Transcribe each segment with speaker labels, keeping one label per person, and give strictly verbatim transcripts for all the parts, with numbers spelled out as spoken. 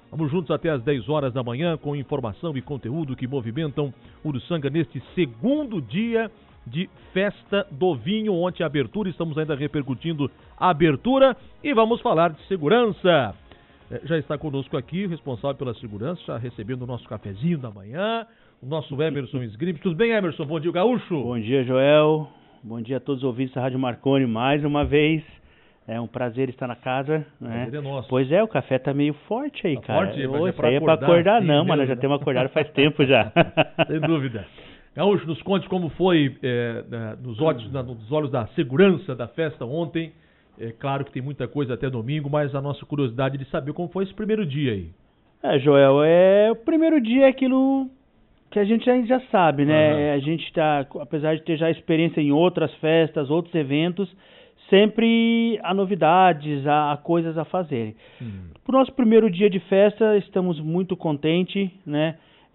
Speaker 1: Vamos juntos até às dez horas da manhã com informação e conteúdo que movimentam Uruçanga neste segundo dia de festa do vinho. Ontem a abertura, estamos ainda repercutindo a abertura e vamos falar de segurança. É, já está conosco aqui o responsável pela segurança, já recebendo o nosso cafezinho da manhã, o nosso Emerson Sgrip. Tudo bem, Emerson? Bom dia, Gaúcho.
Speaker 2: Bom dia, Joel. Bom dia a todos os ouvintes da Rádio Marconi mais uma vez. É um prazer estar na casa, né?
Speaker 1: Prazer é nosso.
Speaker 2: Pois é, o café tá meio forte aí,
Speaker 1: tá
Speaker 2: cara.
Speaker 1: Forte,
Speaker 2: mas
Speaker 1: é pra
Speaker 2: é
Speaker 1: acordar,
Speaker 2: pra acordar
Speaker 1: sim,
Speaker 2: não,
Speaker 1: mesmo,
Speaker 2: mano, já
Speaker 1: né?
Speaker 2: temos acordado faz tempo já.
Speaker 1: Sem dúvida. Gaúcho, nos conte como foi é, é, nos, olhos, na, nos olhos da segurança da festa ontem. É claro que tem muita coisa até domingo, mas a nossa curiosidade de saber como foi esse primeiro dia aí.
Speaker 2: É, Joel, é, o primeiro dia é aquilo que a gente já, já sabe, né? Uhum. A gente tá, apesar de ter já experiência em outras festas, outros eventos, sempre há novidades, há, há coisas a fazer. Hum. Para o nosso primeiro dia de festa, estamos muito contentes, né?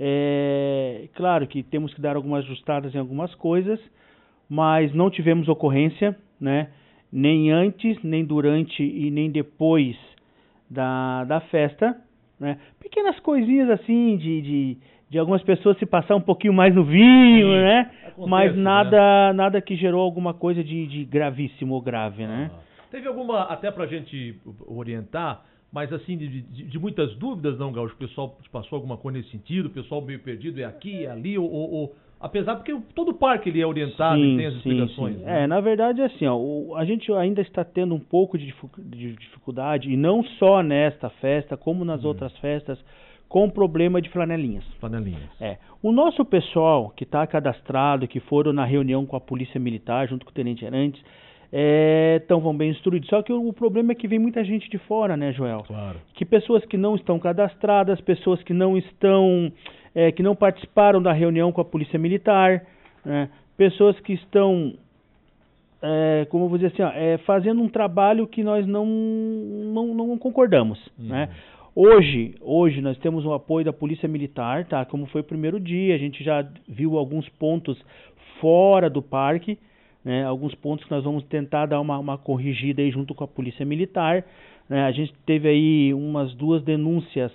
Speaker 2: É, claro que temos que dar algumas ajustadas em algumas coisas, mas não tivemos ocorrência, né? Nem antes, nem durante e nem depois da, da festa, né? Pequenas coisinhas assim de... de de algumas pessoas se passar um pouquinho mais no vinho, sim, né? Acontece, mas nada, né? Nada que gerou alguma coisa de, de gravíssimo ou grave, né?
Speaker 1: Ah, teve alguma, até pra gente orientar, mas assim, de, de, de muitas dúvidas, não, Gaúcho? O pessoal passou alguma coisa nesse sentido, o pessoal meio perdido, é aqui, é ali, ou... ou apesar, porque todo parque ele é orientado sim, e tem as explicações. Sim, sim.
Speaker 2: Né? É, na verdade, assim, ó, o, a gente ainda está tendo um pouco de, de dificuldade, e não só nesta festa, como nas hum. outras festas, com problema de flanelinhas.
Speaker 1: Flanelinhas.
Speaker 2: É. O nosso pessoal que está cadastrado, que foram na reunião com a Polícia Militar, junto com o Tenente Arantes, é, então vão bem instruídos. Só que o, o problema é que vem muita gente de fora, né, Joel?
Speaker 1: Claro.
Speaker 2: Que pessoas que não estão cadastradas, pessoas que não estão, é, que não participaram da reunião com a Polícia Militar, né, pessoas que estão, é, como eu vou dizer assim, ó, é, fazendo um trabalho que nós não, não, não concordamos, hum. né? Hoje, hoje nós temos o apoio da Polícia Militar, tá? Como foi o primeiro dia, a gente já viu alguns pontos fora do parque, né? Alguns pontos que nós vamos tentar dar uma, uma corrigida aí junto com a Polícia Militar, né? A gente teve aí umas duas denúncias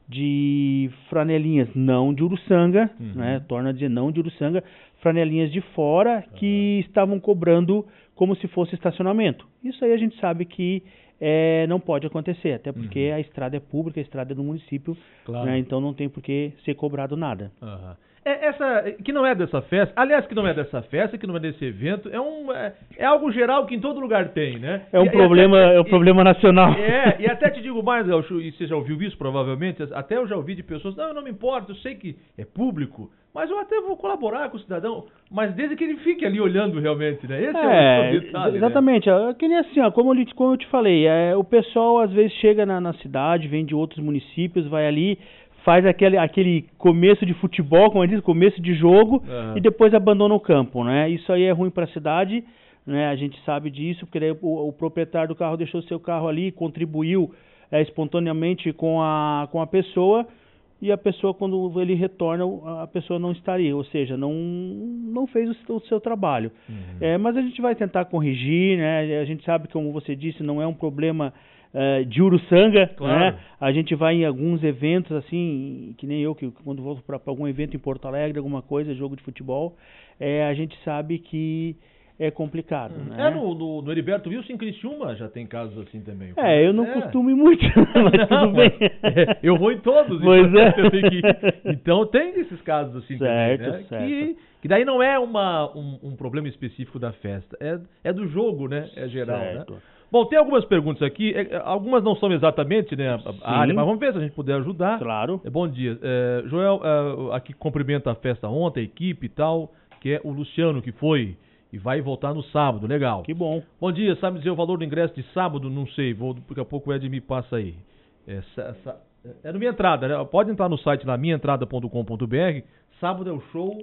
Speaker 2: de franelinhas não de Uruçanga, uhum. né? Torna a dizer não de Uruçanga, franelinhas de fora que uhum. estavam cobrando como se fosse estacionamento. Isso aí a gente sabe que É, não pode acontecer, até porque uhum. a estrada é pública, a estrada é do município, claro. Né, então não tem por que ser cobrado nada.
Speaker 1: Uhum. É, essa, que não é dessa festa, aliás, que não é dessa festa, que não é desse evento, é, um, é, é algo geral que em todo lugar tem, né?
Speaker 2: É um
Speaker 1: e,
Speaker 2: problema,
Speaker 1: e até,
Speaker 2: é um
Speaker 1: e,
Speaker 2: problema nacional.
Speaker 1: É, e até te digo mais, Gaúcho, e você já ouviu isso provavelmente, até eu já ouvi de pessoas, não, não me importa, eu sei que é público, mas eu até vou colaborar com o cidadão, mas desde que ele fique ali olhando realmente, né? Esse é, é o detalhe,
Speaker 2: exatamente,
Speaker 1: né?
Speaker 2: É que nem assim, ó, como, eu, como eu te falei, é, o pessoal às vezes chega na, na cidade, vem de outros municípios, vai ali, faz aquele, aquele começo de futebol, como eu disse, começo de jogo, uhum. e depois abandona o campo, né? Isso aí é ruim para a cidade, né? A gente sabe disso, porque daí o, o proprietário do carro deixou seu carro ali, contribuiu é, espontaneamente com a, com a pessoa, e a pessoa, quando ele retorna, a pessoa não estaria, ou seja, não, não fez o, o seu trabalho. Uhum. É, mas a gente vai tentar corrigir, né? A gente sabe que, como você disse, não é um problema uh, de Uruçanga, claro. Né? A gente vai em alguns eventos, assim, que nem eu, que quando vou para algum evento em Porto Alegre, alguma coisa, jogo de futebol, é, a gente sabe que é complicado, hum. né?
Speaker 1: É, no, no, no Heriberto Wilson, em Criciúma, já tem casos assim também.
Speaker 2: É, eu não é. costumo ir muito, mas
Speaker 1: não,
Speaker 2: tudo bem.
Speaker 1: É, eu vou em todos.
Speaker 2: Pois
Speaker 1: então,
Speaker 2: é.
Speaker 1: eu tenho que ir. Então tem esses casos assim
Speaker 2: certo,
Speaker 1: também, né?
Speaker 2: Certo.
Speaker 1: Que, que daí não é uma, um, um problema específico da festa, é, é do jogo, né? É geral, certo. Né? Bom, tem algumas perguntas aqui, é, algumas não são exatamente, né, a, a área, mas vamos ver se a gente puder ajudar.
Speaker 2: Claro.
Speaker 1: É, bom dia. É, Joel, é, aqui cumprimenta a festa ontem, a equipe e tal, que é o Luciano, que foi... E vai voltar no sábado, legal.
Speaker 2: Que bom.
Speaker 1: Bom dia, sabe dizer o valor do ingresso de sábado? Não sei, vou, daqui a pouco o Ed me passa aí. É, essa, é no Minha Entrada, né? Pode entrar no site lá, minha entrada ponto com ponto br. Sábado é o show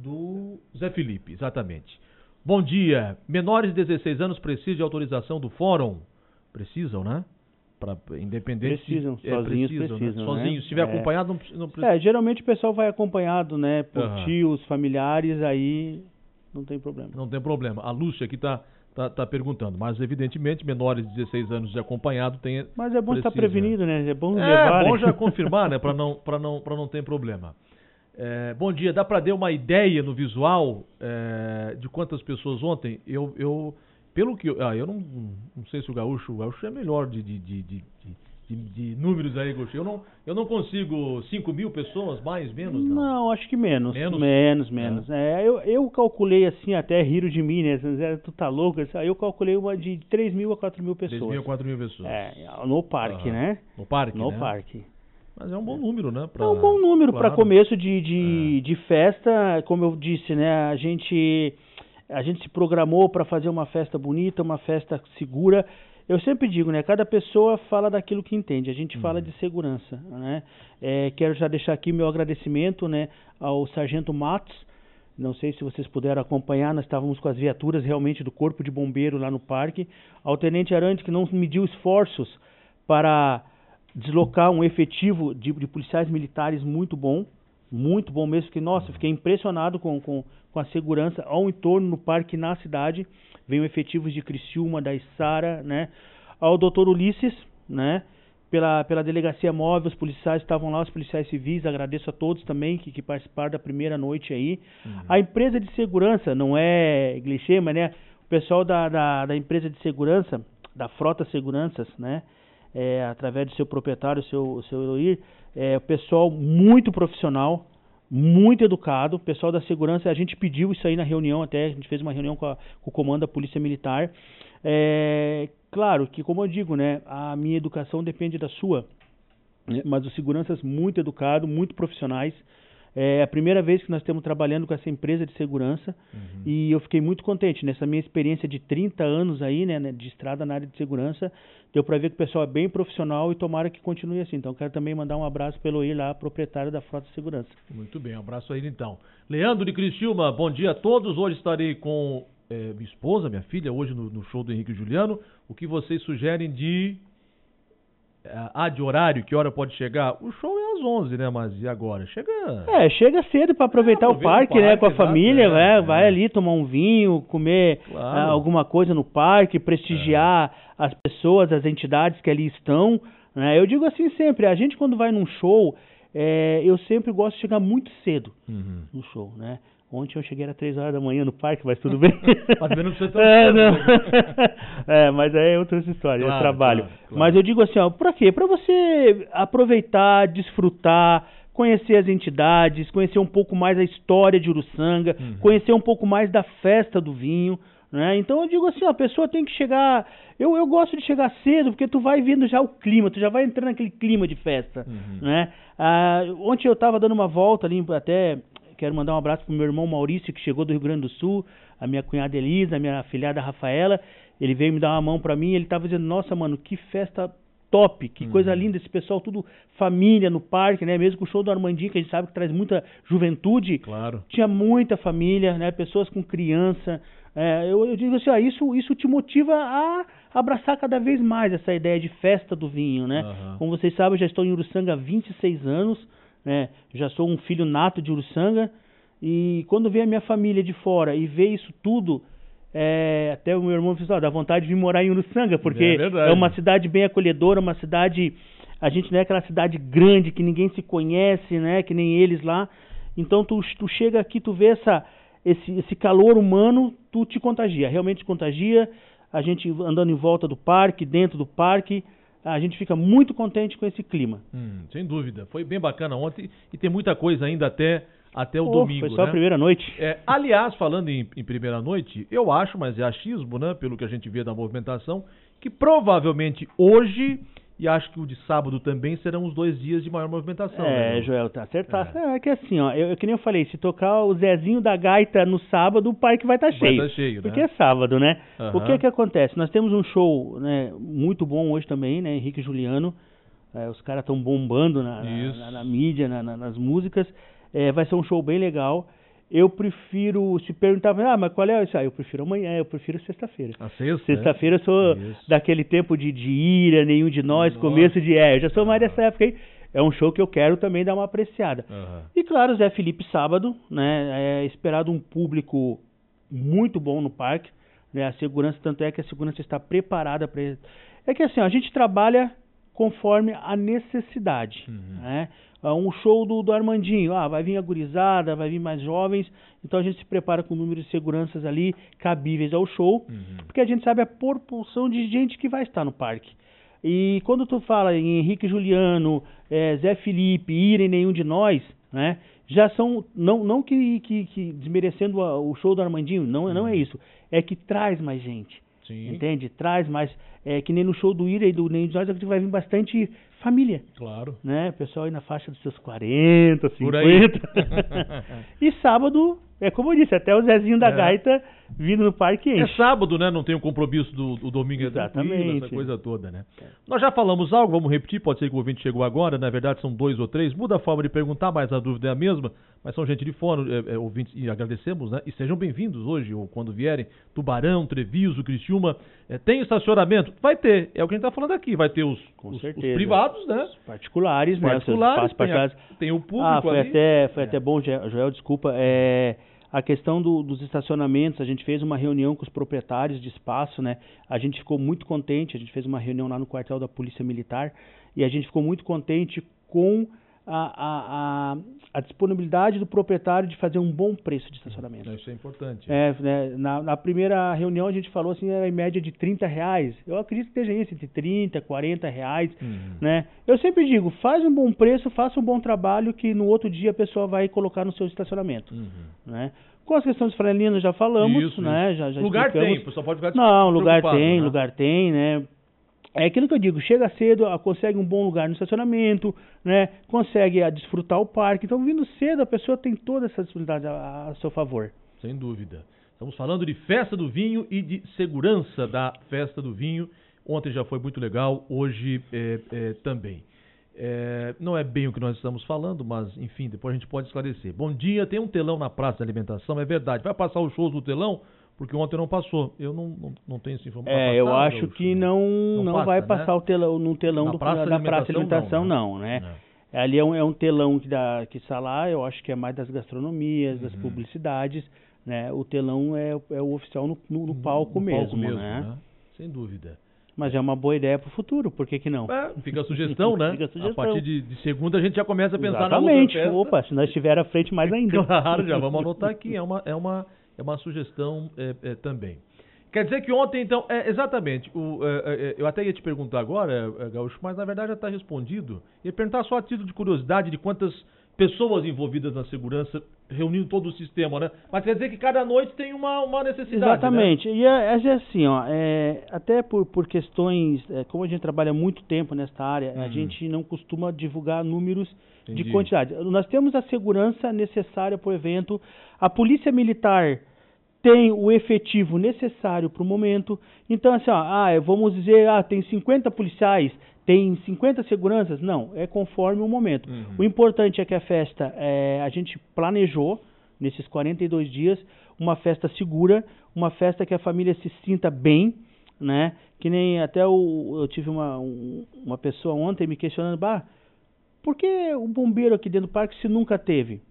Speaker 1: do Zé Felipe, exatamente. Bom dia, menores de dezesseis anos precisam de autorização do fórum? Precisam, né? Pra, independente.
Speaker 2: Precisam,
Speaker 1: é,
Speaker 2: sozinhos
Speaker 1: precisam,
Speaker 2: precisam.
Speaker 1: Né? Sozinhos,
Speaker 2: né?
Speaker 1: se estiver
Speaker 2: é.
Speaker 1: acompanhado, não, não precisa.
Speaker 2: É, geralmente o pessoal vai acompanhado, né? Por
Speaker 1: uhum.
Speaker 2: tios, familiares, aí... Não tem problema.
Speaker 1: Não tem problema. A Lúcia aqui está tá, tá perguntando. Mas, evidentemente, menores de dezesseis anos de acompanhado tem...
Speaker 2: Mas é bom estar prevenido, né? É bom
Speaker 1: é,
Speaker 2: levar,
Speaker 1: É bom
Speaker 2: né?
Speaker 1: já confirmar, né? Para não, para não, para não ter problema. É, bom dia, dá para dar uma ideia no visual é, de quantas pessoas ontem? Eu, eu pelo que eu, ah, eu não, não sei se o Gaúcho, o Gaúcho é melhor de, de, de, de, de, de números aí, Gaúcho. Eu não, eu não consigo cinco mil pessoas, mais, menos, não?
Speaker 2: Não, acho que menos.
Speaker 1: Menos?
Speaker 2: Menos, menos. É. É, eu, eu calculei assim, até riram de mim, né? Tu tá louco? Eu calculei uma de três mil a quatro mil pessoas.
Speaker 1: três mil a quatro mil pessoas.
Speaker 2: É, no parque, uhum. né?
Speaker 1: No parque,
Speaker 2: No
Speaker 1: né?
Speaker 2: parque.
Speaker 1: Mas é um bom número, né? Pra...
Speaker 2: É um bom número
Speaker 1: claro.
Speaker 2: para começo de, de,
Speaker 1: é.
Speaker 2: de festa, como eu disse, né? A gente, a gente se programou para fazer uma festa bonita, uma festa segura. Eu sempre digo, né? Cada pessoa fala daquilo que entende. A gente hum. fala de segurança, né? É, quero já deixar aqui meu agradecimento, né, ao Sargento Matos. Não sei se vocês puderam acompanhar, nós estávamos com as viaturas realmente do Corpo de Bombeiro lá no parque. Ao Tenente Arantes, que não mediu esforços para deslocar um efetivo de, de policiais militares muito bom, muito bom mesmo, que, nossa, fiquei impressionado com, com, com a segurança ao entorno no parque e na cidade. Veio efetivos de Criciúma, da Içara, né, ao doutor Ulisses, né, pela, pela delegacia móvel, os policiais estavam lá, os policiais civis, agradeço a todos também que, que participaram da primeira noite aí. Uhum. A empresa de segurança, não é clichê, mas, né, o pessoal da, da, da empresa de segurança, da Frota Seguranças, né, É, através do seu proprietário, o seu, o seu Eloir, é, o pessoal muito profissional, muito educado, o pessoal da segurança, a gente pediu isso aí na reunião até, a gente fez uma reunião com, a, com o comando da Polícia Militar. É, claro que, como eu digo, né, a minha educação depende da sua, né, mas os seguranças muito educados, muito profissionais. É a primeira vez que nós estamos trabalhando com essa empresa de segurança, uhum. e eu fiquei muito contente nessa minha experiência de trinta anos aí, né, de estrada na área de segurança. Deu para ver que o pessoal é bem profissional e tomara que continue assim. Então, quero também mandar um abraço pelo Eloir lá, proprietário da Frota Segurança.
Speaker 1: Muito bem, um abraço aí então. Leandro de Criciúma, bom dia a todos. Hoje estarei com é, minha esposa, minha filha, hoje no, no show do Henrique e Juliano. O que vocês sugerem de... Ah, de horário, que hora pode chegar? O show é às onze, né? Mas e agora? Chega...
Speaker 2: É, chega cedo para aproveitar é, o, parque, o parque, né? Com a exato, família, é, né? É. Vai ali tomar um vinho, comer claro. ah, alguma coisa no parque, prestigiar é. as pessoas, as entidades que ali estão, né? Eu digo assim sempre, a gente quando vai num show, é, eu sempre gosto de chegar muito cedo uhum. no show, né? Ontem eu cheguei às três horas da manhã no parque, mas tudo bem.
Speaker 1: Mas não precisa tão
Speaker 2: é, não. é, mas aí é outra história,
Speaker 1: claro,
Speaker 2: é trabalho.
Speaker 1: Claro, claro.
Speaker 2: Mas eu digo assim, ó, pra quê? Pra você aproveitar, desfrutar, conhecer as entidades, conhecer um pouco mais a história de Uruçanga, uhum. conhecer um pouco mais da festa do vinho, né? Então eu digo assim, ó, a pessoa tem que chegar... Eu, eu gosto de chegar cedo, porque tu vai vendo já o clima, tu já vai entrando naquele clima de festa, uhum. né? Ah, ontem eu tava dando uma volta ali, até... Quero mandar um abraço pro meu irmão Maurício, que chegou do Rio Grande do Sul, a minha cunhada Elisa, a minha afilhada Rafaela. Ele veio me dar uma mão pra mim, ele tava dizendo, nossa, mano, que festa top, que uhum. coisa linda, esse pessoal tudo família no parque, né? Mesmo com o show do Armandinho, que a gente sabe que traz muita juventude.
Speaker 1: Claro.
Speaker 2: Tinha muita família, né? Pessoas com criança. É, eu, eu digo assim, ó, isso, isso te motiva a abraçar cada vez mais essa ideia de festa do vinho, né? Uhum. Como vocês sabem, eu já estou em Uruçanga há vinte e seis anos, né? Já sou um filho nato de Uruçanga, e quando vê a minha família de fora e vê isso tudo, é, até o meu irmão disse, ó, dá vontade de vir morar em Uruçanga, porque é, é uma cidade bem acolhedora, uma cidade, a gente não é aquela cidade grande que ninguém se conhece, né, que nem eles lá. Então tu, tu chega aqui, tu vê essa, esse, esse calor humano, tu te contagia, realmente te contagia. A gente andando em volta do parque, dentro do parque, a gente fica muito contente com esse clima.
Speaker 1: Hum, sem dúvida, foi bem bacana ontem e tem muita coisa ainda até, até o
Speaker 2: oh,
Speaker 1: domingo,
Speaker 2: foi só
Speaker 1: né?
Speaker 2: a primeira noite.
Speaker 1: É, aliás, falando em, em primeira noite, eu acho, mas é achismo, né, pelo que a gente vê da movimentação, que provavelmente hoje, e acho que o de sábado também, serão os dois dias de maior movimentação.
Speaker 2: É,
Speaker 1: né,
Speaker 2: Joel, tá acertado. É. é que assim, ó, eu, que nem eu falei, se tocar o Zezinho da Gaita no sábado, o parque vai estar tá cheio.
Speaker 1: Vai estar tá cheio,
Speaker 2: porque
Speaker 1: né?
Speaker 2: é sábado, né?
Speaker 1: Uhum.
Speaker 2: O que é que acontece? Nós temos um show, né, muito bom hoje também, né, Henrique e Juliano. É, os caras estão bombando na, na, na, na mídia, na, na, nas músicas. É, vai ser um show bem legal. Eu prefiro, se perguntar, ah, mas qual é isso? Ah, eu prefiro amanhã, eu prefiro sexta-feira.
Speaker 1: A sexta,
Speaker 2: Sexta-feira
Speaker 1: né?
Speaker 2: eu sou
Speaker 1: Isso.
Speaker 2: daquele tempo de, de ira, nenhum de nós,
Speaker 1: Nossa.
Speaker 2: começo de... É, eu já sou mais dessa época aí. É um show que eu quero também dar uma apreciada. Uhum. E claro, Zé Felipe sábado, né? É esperado um público muito bom no parque. né? A segurança, tanto é que a segurança está preparada para... É que assim, ó, a gente trabalha conforme a necessidade,
Speaker 1: Uhum.
Speaker 2: né? Um show do, do Armandinho, ah, vai vir a gurizada, vai vir mais jovens, então a gente se prepara com números de seguranças ali cabíveis ao show,
Speaker 1: Uhum.
Speaker 2: porque a gente sabe a proporção de gente que vai estar no parque. E quando tu fala em Henrique Juliano, é, Zé Felipe, Ira e nenhum de nós, né, já são, não, não que, que, que desmerecendo a, o show do Armandinho, não, uhum. não é isso, é que traz mais gente. Sim. Entende? Traz mais, é, que nem no show do Ira e do nenhum de nós, a gente vai vir bastante família.
Speaker 1: Claro.
Speaker 2: Né? Pessoal aí na faixa dos seus quarenta, cinquenta. E sábado, é como eu disse, até o Zezinho da é. Gaita vindo no parque enche.
Speaker 1: É sábado, né? Não tem o compromisso do, do domingo.
Speaker 2: Exatamente.
Speaker 1: Essa coisa toda, né? É. Nós já falamos algo, vamos repetir, pode ser que o ouvinte chegou agora, na verdade são dois ou três, muda a forma de perguntar, mas a dúvida é a mesma, mas são gente de fora, é, é, ouvintes, e agradecemos, né? E sejam bem-vindos hoje, ou quando vierem, Tubarão, Treviso, Criciúma, é, tem estacionamento? Vai ter, é o que a gente tá falando aqui, vai ter os, os, os privados, né?
Speaker 2: Os particulares,
Speaker 1: os particulares,
Speaker 2: né? Tem, a,
Speaker 1: tem o público
Speaker 2: ah, foi
Speaker 1: ali.
Speaker 2: Até, foi é. até bom, Joel, desculpa, é... A questão do, dos estacionamentos, a gente fez uma reunião com os proprietários de espaço, né? A gente ficou muito contente, a gente fez uma reunião lá no quartel da Polícia Militar e a gente ficou muito contente com a, a, a, a disponibilidade do proprietário de fazer um bom preço de estacionamento.
Speaker 1: Isso é importante.
Speaker 2: É, né? na, na primeira reunião a gente falou assim, era em média de trinta reais. Eu acredito que esteja isso, entre trinta, quarenta reais, uhum. né? Eu sempre digo, faz um bom preço, faça um bom trabalho que no outro dia a pessoa vai colocar no seu estacionamento, uhum. né? Com as questões de franelinas já falamos,
Speaker 1: isso,
Speaker 2: né? Já, já
Speaker 1: lugar
Speaker 2: explicamos.
Speaker 1: tem, o pessoal pode ficar
Speaker 2: Não, lugar tem,
Speaker 1: né?
Speaker 2: lugar tem, né? É aquilo que eu digo, chega cedo, consegue um bom lugar no estacionamento, né? Consegue a, desfrutar o parque. Então, vindo cedo, a pessoa tem toda essa disponibilidade a, a seu favor.
Speaker 1: Sem dúvida. Estamos falando de festa do vinho e de segurança da festa do vinho. Ontem já foi muito legal, hoje é, é, também. É, não é bem o que nós estamos falando, mas, enfim, depois a gente pode esclarecer. Bom dia, tem um telão na praça de alimentação, é verdade. Vai passar os shows do telão? Porque ontem não passou. Eu não, não, não tenho essa informação.
Speaker 2: É, eu acho que não, não, não passa, vai passar, né? O telão, no telão
Speaker 1: na
Speaker 2: do,
Speaker 1: praça
Speaker 2: da praça de alimentação, não, né? Não, né? É. Ali é um, é um telão que, dá, que está lá, eu acho que é mais das gastronomias, uhum. das publicidades, né? O telão é, é o oficial no, no, no palco no mesmo, palco mesmo, né? né?
Speaker 1: Sem dúvida.
Speaker 2: Mas é uma boa ideia para o futuro, por que que não?
Speaker 1: É, fica a sugestão, né?
Speaker 2: Fica a sugestão.
Speaker 1: A partir de, de segunda a gente já começa a pensar
Speaker 2: Exatamente.
Speaker 1: na outra festa.
Speaker 2: Opa, se nós estiver à frente mais ainda.
Speaker 1: Claro, já vamos anotar aqui, é uma, é uma, é uma sugestão é, é, também. Quer dizer que ontem, então, é, exatamente, o, é, é, eu até ia te perguntar agora, é, Gaúcho, mas na verdade já está respondido. Ia perguntar só a título de curiosidade de quantas pessoas envolvidas na segurança, reunindo todo o sistema, né? Mas quer dizer que cada noite tem uma, uma necessidade,
Speaker 2: exatamente.
Speaker 1: Né?
Speaker 2: E é, é assim, ó, é, até por, por questões, é, como a gente trabalha muito tempo nesta área, hum. a gente não costuma divulgar números Entendi. de quantidade. Nós temos a segurança necessária para o evento, a Polícia Militar tem o efetivo necessário para o momento. Então, assim, ó, ah, vamos dizer, ah, tem cinquenta policiais, tem cinquenta seguranças. Não, é conforme o momento. Uhum. O importante é que a festa, é, a gente planejou, nesses quarenta e dois dias, uma festa segura, uma festa que a família se sinta bem, né? Que nem até o, eu tive uma, um, uma pessoa ontem me questionando, bah, por que o bombeiro aqui dentro do parque se nunca teve?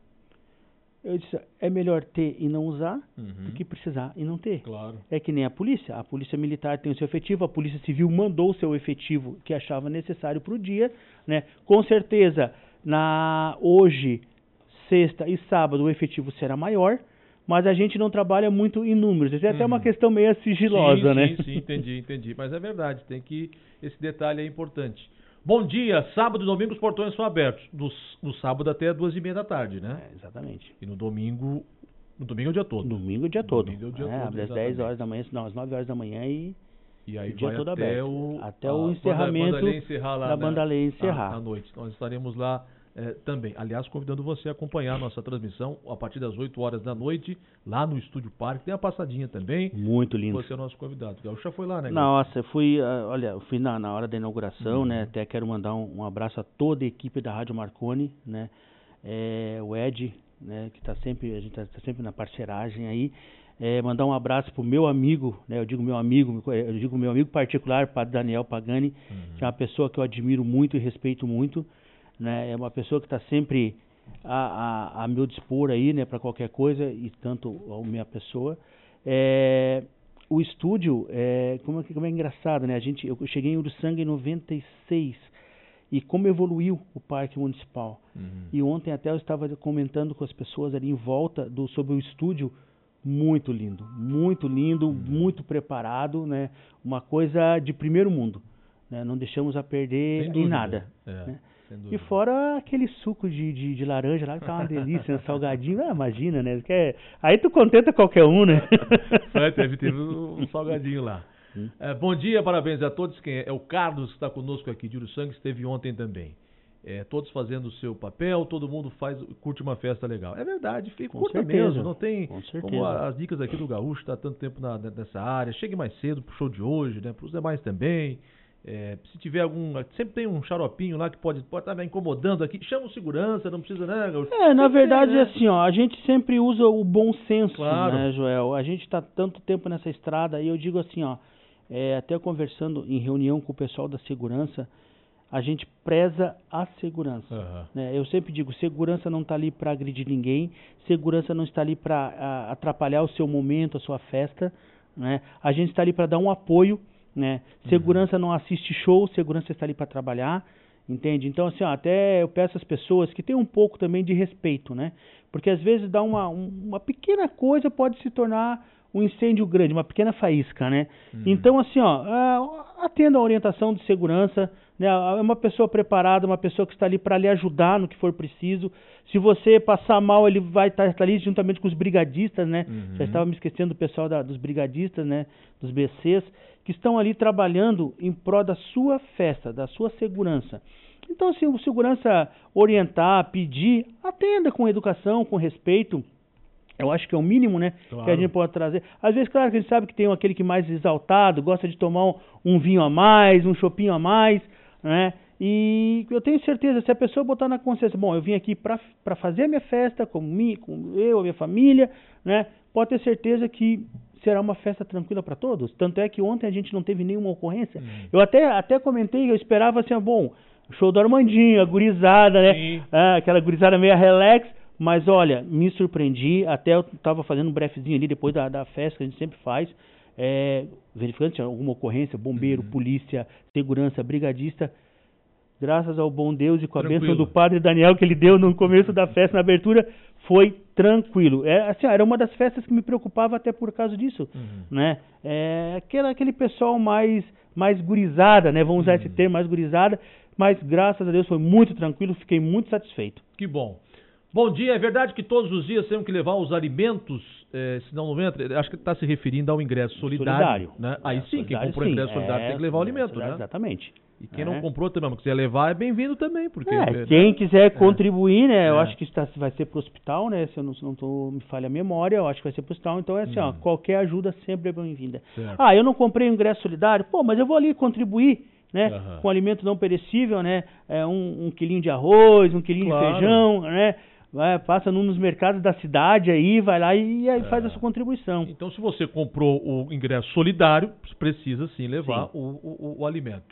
Speaker 2: Eu disse, é melhor ter e não usar uhum. do que precisar e não ter.
Speaker 1: Claro.
Speaker 2: É que nem a polícia. A polícia militar tem o seu efetivo, a polícia civil mandou o seu efetivo que achava necessário para o dia, né? Com certeza, na, hoje, sexta e sábado, o efetivo será maior, mas a gente não trabalha muito em números. Isso é uhum. até uma questão meio sigilosa,
Speaker 1: sim,
Speaker 2: né?
Speaker 1: Sim, sim, entendi, entendi. Mas é verdade, tem que, esse detalhe é importante. Bom dia, sábado e domingo os portões são abertos. No, no sábado até duas e meia da tarde, né?
Speaker 2: É, exatamente.
Speaker 1: E no domingo, no domingo é o dia todo.
Speaker 2: Domingo é o dia todo.
Speaker 1: Domingo é o dia
Speaker 2: é,
Speaker 1: todo,
Speaker 2: abre às dez horas da manhã, não, às nove horas da manhã e,
Speaker 1: e aí
Speaker 2: o dia
Speaker 1: vai
Speaker 2: todo
Speaker 1: até
Speaker 2: aberto.
Speaker 1: O,
Speaker 2: até
Speaker 1: a,
Speaker 2: o encerramento
Speaker 1: banda, banda encerrar lá
Speaker 2: da
Speaker 1: na,
Speaker 2: Banda Lei encerrar.
Speaker 1: À noite. Nós estaremos lá é, também. Aliás, convidando você a acompanhar a nossa transmissão a partir das oito horas da noite, lá no Estúdio Parque. Tem a passadinha também.
Speaker 2: Muito lindo.
Speaker 1: Você é o nosso convidado. O Gaúcho já foi lá, né?
Speaker 2: Nossa, eu fui, uh, olha, eu fui na, na hora da inauguração, uhum. né? Até quero mandar um, um abraço a toda a equipe da Rádio Marconi, né? É, o Ed, né? Que tá sempre, a gente tá, tá sempre na parceiragem aí. É, mandar um abraço pro meu amigo, né? Eu digo meu amigo, eu digo meu amigo particular, Padre Daniel Pagani, uhum. que é uma pessoa que eu admiro muito e respeito muito, né? É uma pessoa que está sempre a, a, a meu dispor aí, né? Para qualquer coisa e tanto a minha pessoa. É, o estúdio, é, como, é, como é engraçado, né? A gente, eu cheguei em Uruçanga em noventa e seis e como evoluiu o Parque Municipal. Uhum. E ontem até eu estava comentando com as pessoas ali em volta do, sobre o estúdio, muito lindo, muito lindo, uhum. muito preparado, né? Uma coisa de primeiro mundo, né? Não deixamos a perder em nada. É. Né? E fora aquele suco de, de, de laranja lá, que tá uma delícia, né? Salgadinho, ah, imagina, né? Que aí tu contenta qualquer um, né?
Speaker 1: É, teve, teve um salgadinho lá. Hum. É, bom dia, parabéns a todos. Quem é? É o Carlos que está conosco aqui de Uruçanga, esteve ontem também. É, todos fazendo o seu papel, todo mundo faz, curte uma festa legal. É verdade, fica curta mesmo, não tem
Speaker 2: com certeza.
Speaker 1: Como as dicas aqui do Gaúcho, está tanto tempo na, nessa área, chegue mais cedo pro show de hoje, né? Para os demais também. É, se tiver algum, sempre tem um xaropinho lá que pode pode estar me incomodando aqui, chama o segurança, não precisa, né, Gaúcho?
Speaker 2: É, na verdade, tem, né? Assim, ó, a gente sempre usa o bom senso,
Speaker 1: claro.
Speaker 2: Né, Joel? A gente está tanto tempo nessa estrada e eu digo assim, ó, é, até conversando em reunião com o pessoal da segurança, a gente preza a segurança. Uhum. Né? Eu sempre digo, segurança não está ali para agredir ninguém, segurança não está ali para atrapalhar o seu momento, a sua festa, né? A gente está ali para dar um apoio. Né? Segurança uhum. não assiste show, segurança está ali para trabalhar, entende? Então, assim, ó, até eu peço às pessoas que tenham um pouco também de respeito, né? Porque às vezes dá uma, um, uma pequena coisa pode se tornar um incêndio grande, uma pequena faísca, né? Uhum. Então, assim, ó, atenda a orientação de segurança, né? É uma pessoa preparada, uma pessoa que está ali para lhe ajudar no que for preciso. Se você passar mal, ele vai estar tá ali juntamente com os brigadistas, né? Uhum. Já estava me esquecendo do pessoal da, dos brigadistas, né? Dos B Cs, que estão ali trabalhando em prol da sua festa, da sua segurança. Então, se o segurança orientar, pedir, atenda com educação, com respeito. Eu acho que é o mínimo, né, claro. Que a gente pode trazer. Às vezes, claro que a gente sabe que tem aquele que mais exaltado, gosta de tomar um, um vinho a mais, um chopinho a mais, né? E eu tenho certeza, se a pessoa botar na consciência, bom, eu vim aqui para fazer a minha festa, com, mim, com eu, a minha família, né? Pode ter certeza que será uma festa tranquila para todos. Tanto é que ontem a gente não teve nenhuma ocorrência. Hum. Eu até, até comentei, eu esperava assim, bom, show do Armandinho, a gurizada, né? Ah, aquela gurizada meio relax. Mas olha, me surpreendi, até eu estava fazendo um brefzinho ali depois da, da festa que a gente sempre faz, é, verificando se tinha alguma ocorrência, bombeiro, uhum. polícia, segurança, brigadista. Graças ao bom Deus e com a tranquilo. Bênção do Padre Daniel que ele deu no começo da festa, na abertura, foi tranquilo. É, assim, era uma das festas que me preocupava até por causa disso, uhum. né? É, aquele, aquele pessoal mais, mais gurizada, né? Vamos usar uhum. esse termo, mais gurizada, mas graças a Deus foi muito tranquilo, fiquei muito satisfeito.
Speaker 1: Que bom. Bom dia, é verdade que todos os dias temos que levar os alimentos, eh, senão não entra, acho que está se referindo ao ingresso solidário, solidário. Né? Aí é, sim, quem comprou o ingresso solidário é, tem que levar o alimento, né?
Speaker 2: Exatamente.
Speaker 1: E quem é. não comprou também, mas quiser levar, é bem-vindo também, porque...
Speaker 2: É, né? Quem quiser contribuir, né, é. eu acho que está, vai ser para o hospital, né, se eu não, não tô, me falha a memória, eu acho que vai ser para o hospital, então é assim, hum. ó, qualquer ajuda sempre é bem-vinda. Ah, eu não comprei o ingresso solidário, pô, mas eu vou ali contribuir, né, uhum. com alimento não perecível, né, é, um, um quilinho de arroz, um quilinho claro. de feijão, né, vai, passa num dos mercados da cidade aí, vai lá e, e aí é. faz a sua contribuição.
Speaker 1: Então, se você comprou o ingresso solidário, precisa sim levar sim. O, o, o alimento.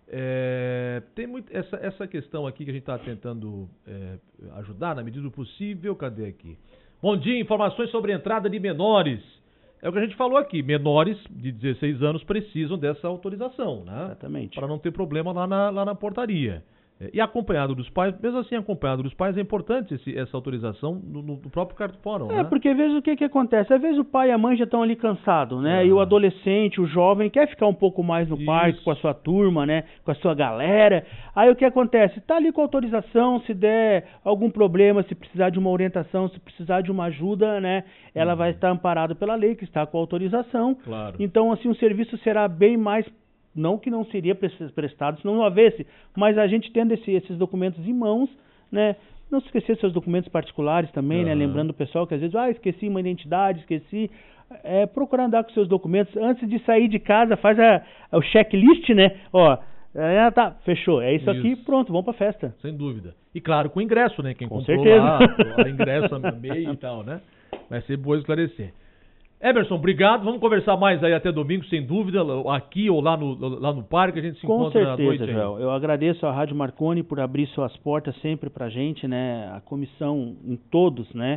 Speaker 1: É, tem muito essa, essa questão aqui que a gente está tentando é, ajudar na medida do possível. Cadê aqui? Bom dia, informações sobre a entrada de menores. É o que a gente falou aqui, menores de dezesseis anos precisam dessa autorização, né?
Speaker 2: Exatamente.
Speaker 1: Para não ter problema lá na, lá na portaria. E acompanhado dos pais, mesmo assim acompanhado dos pais, é importante esse, essa autorização no, no próprio cartório.
Speaker 2: É,
Speaker 1: né?
Speaker 2: porque às vezes o que, que acontece? Às vezes o pai e a mãe já estão ali cansados, né? É. E o adolescente, o jovem, quer ficar um pouco mais no Isso. parque com a sua turma, né? Com a sua galera. Aí o que acontece? Tá ali com autorização, se der algum problema, se precisar de uma orientação, se precisar de uma ajuda, né? Ela hum. vai estar amparada pela lei, que está com autorização.
Speaker 1: Claro.
Speaker 2: Então, assim, o serviço será bem mais... Não que não seria prestado se não houvesse, mas a gente tendo esse, esses documentos em mãos, né? Não se esquecer dos seus documentos particulares também, uhum. né? Lembrando o pessoal que às vezes, ah, esqueci uma identidade, esqueci. É, procurar andar com seus documentos antes de sair de casa, faz a, o checklist, né? Ó, é, tá, fechou, é isso, isso aqui, pronto, vamos pra festa.
Speaker 1: Sem dúvida. E claro, com ingresso, né? Quem
Speaker 2: com
Speaker 1: comprou
Speaker 2: certeza.
Speaker 1: lá, ingresso no meio e tal, né? Vai ser bom esclarecer. Emerson, obrigado. Vamos conversar mais aí até domingo, sem dúvida, aqui ou lá no, lá no parque, a gente se
Speaker 2: Com
Speaker 1: encontra
Speaker 2: certeza,
Speaker 1: à noite. Com
Speaker 2: certeza, Joel. Eu agradeço à Rádio Marconi por abrir suas portas sempre pra gente, né? A comissão em todos, né?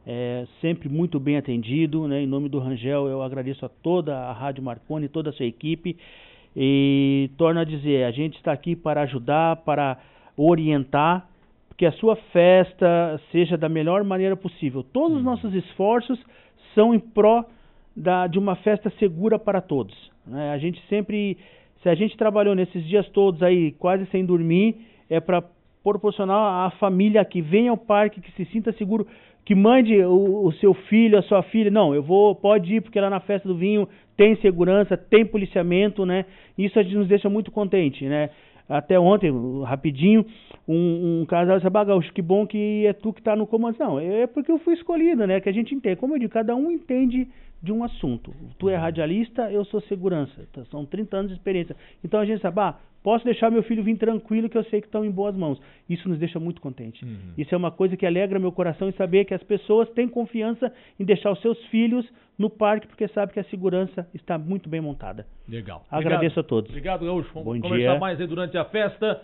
Speaker 2: é, sempre muito bem atendido, né? Em nome do Rangel, eu agradeço a toda a Rádio Marconi, toda a sua equipe, e torno a dizer, a gente está aqui para ajudar, para orientar, que a sua festa seja da melhor maneira possível. Todos os nossos esforços são em pró da, de uma festa segura para todos, né? A gente sempre, se a gente trabalhou nesses dias todos aí, quase sem dormir, é para proporcionar à família que venha ao parque, que se sinta seguro, que mande o, o seu filho, a sua filha, não, eu vou, pode ir, porque lá na festa do vinho tem segurança, tem policiamento, né? Isso a gente nos deixa muito contente, né? Até ontem, rapidinho, um, um casal disse, Bagaúcho, que bom que é tu que está no comando. Não, é porque eu fui escolhido, né? Que a gente entende. Como eu digo, cada um entende de um assunto. Tu é radialista, eu sou segurança. São trinta anos de experiência. Então a gente sabe, ah, posso deixar meu filho vir tranquilo, que eu sei que estão em boas mãos. Isso nos deixa muito contente. Uhum. Isso é uma coisa que alegra meu coração, em saber que as pessoas têm confiança em deixar os seus filhos no parque, porque sabe que a segurança está muito bem montada.
Speaker 1: Legal.
Speaker 2: Agradeço
Speaker 1: Obrigado.
Speaker 2: a todos.
Speaker 1: Obrigado, Gaúcho. Vamos
Speaker 2: Bom
Speaker 1: conversar
Speaker 2: dia.
Speaker 1: mais aí durante a festa.